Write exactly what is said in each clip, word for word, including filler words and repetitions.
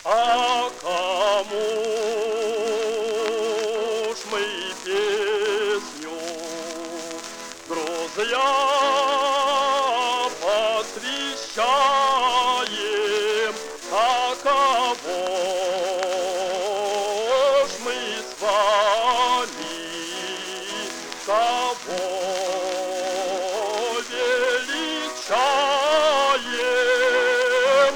А кому ж мы песню, друзья, посвящаем? А кого ж мы с вами, кого величаем?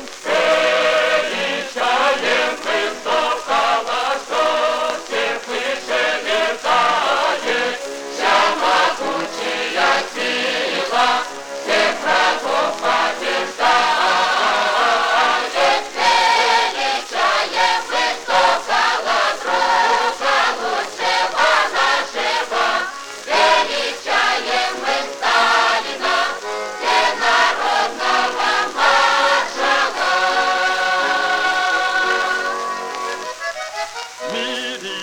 Величаем высоко ложу, всех выше летает, вся могучая сила всех врагов побеждает. Величаем высоко ложу, лучшего нашего, величаем мы Сталина, всенародного маршала. В мире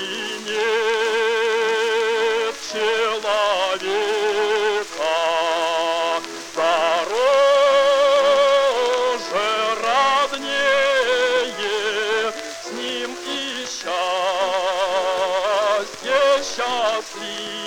нет человека дороже, роднее, с ним и счастье счастливее.